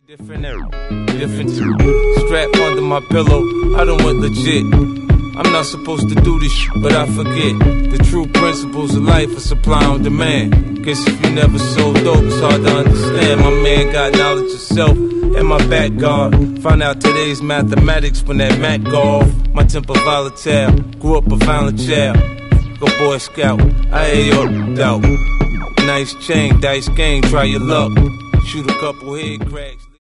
Different strap under my pillow. I done went legit. I'm not supposed to do this shit, but I forget the true principles of life are supply and demand. Guess if you never sold dope, it's hard to understand. My man got knowledge of self and my back guard. Found out today's mathematics when that Mac go off. My temper volatile, grew up a violent child. Go Boy Scout, I hear your doubt. Nice chain, dice game, try your luck. Shoot a couple head cracks.